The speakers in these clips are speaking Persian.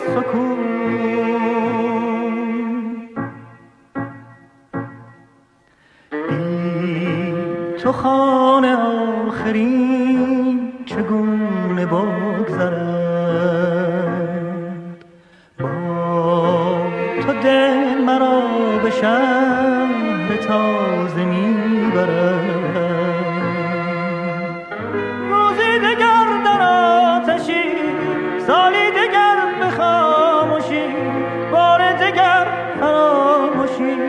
تو خانه آخرین چگونه بگذرد، با تو دل مرا به شهر تازه میبرد. روزی دگر در آتشی، سالی دگر به خاموشی، بار دگر فراموشی.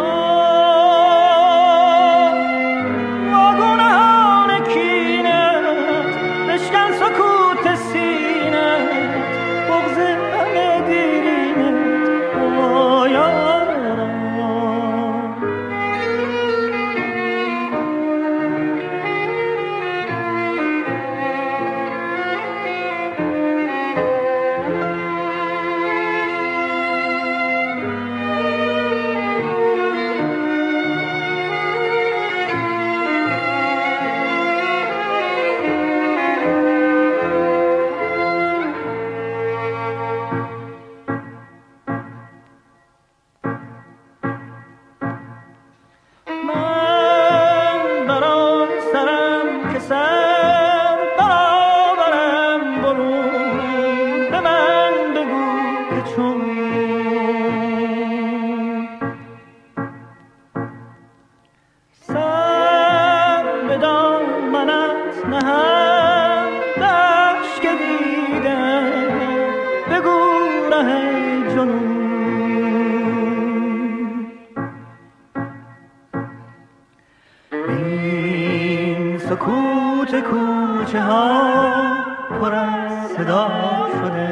سکوت کوچه ها پر از صدا شده،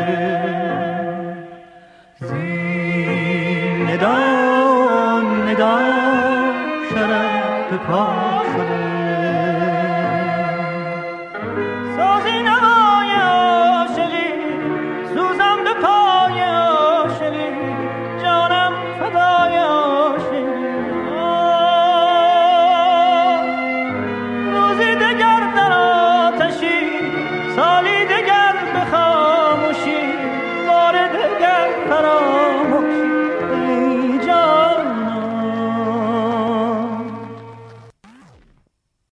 زین ندا ندا شرف به پا شده. سازی نوای عاشقی، سوزم به پای عاشقی، جانم فدای عاشقی. سالی دگر به خاموشی، بار دگر فراموشی.